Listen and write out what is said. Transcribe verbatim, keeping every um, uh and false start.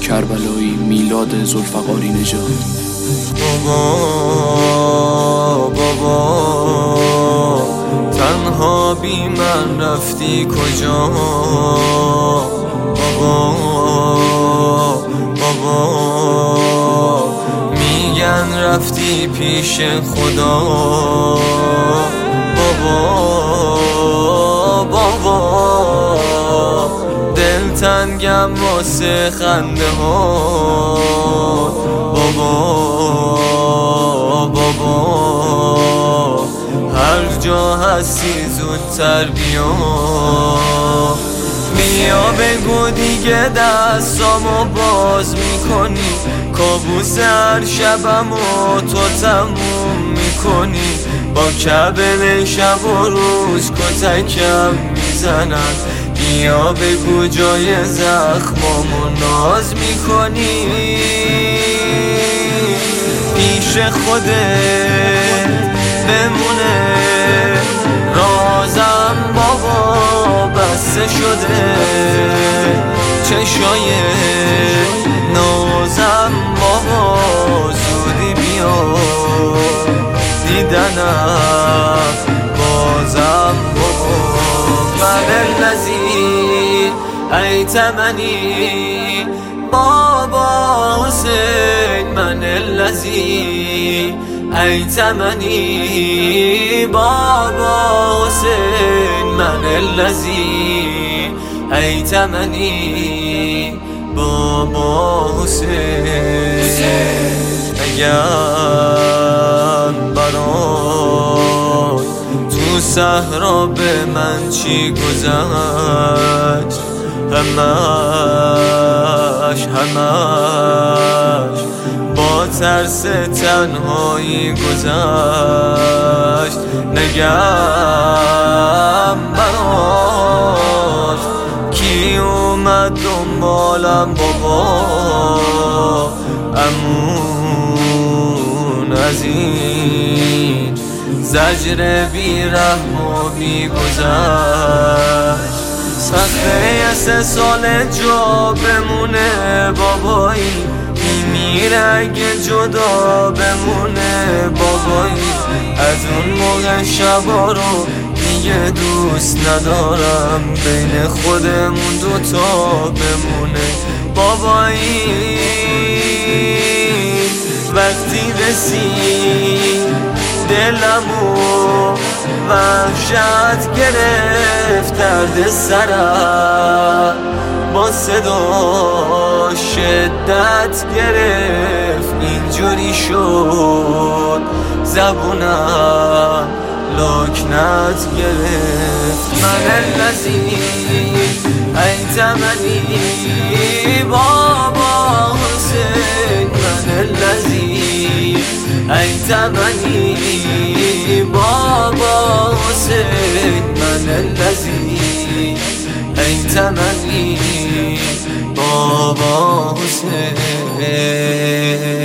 کربلایی میلاد ذوالفقاری نژاد. بابا بابا تنها بی من رفتی کجا؟ بابا بابا میگن رفتی پیش خدا. بابا بابا دلتنگم واسه خنده ها. بابا بابا هر جا هستی زودتر بیا. بیا بگو دیگه دستامو باز میکنی، کابوس هر شبمو تو تموم میکنی. با کبل شب و روز کتکم میزنن، بیا بگو جای زخمامو ناز میکنی. پیش خودت بمونه رازم بابا بسته شده. چشای نازم بابا زودی بیا دیدنم بازم بابا. من الذی ایتمنی بابا حسین، من الذی ایتمنی بابا حسین، من الذی ایتمنی بابا حسین. اگر برات تو صحرا به من چی گذشت، همش همش با ترس تنهایی گذشت. نگم برات کی اومد دنبالم بابا، امون از این زجر بی رحم و بی گذشت. سخته سه سال جا بمونه بابایی، میمیره اگه جدا بمونه بابایی. از اون موقع شبا رو دیگه دوست ندارم، بین خودمون دوتا بمونه بابایی. وقتی رسید دلمو وحشت گرفت، درد سرم با صدا شدت گرفت. اینجوری شد زبونم لکنت گرفت. من الذی ایتمنی بابا حسین، من الذی ایتمنی بابا حسین، من الذی ایتمنی بابا حسین.